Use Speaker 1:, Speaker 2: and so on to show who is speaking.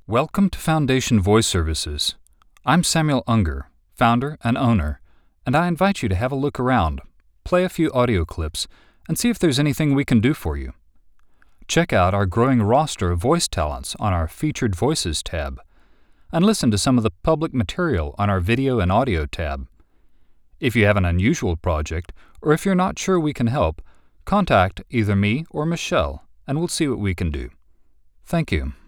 Speaker 1: Welcome to Foundation Voice Services. I'm Samuel Unger, founder and owner, and I invite you to have a look around, play a few audio clips, and see if there's anything we can do for you. Check out our growing roster of voice talents on our Featured Voices tab, and listen to some of the public material on our Video and Audio tab. If you have an unusual project, or if you're not sure we can help, contact either me or Michelle, and we'll see what we can do. Thank you.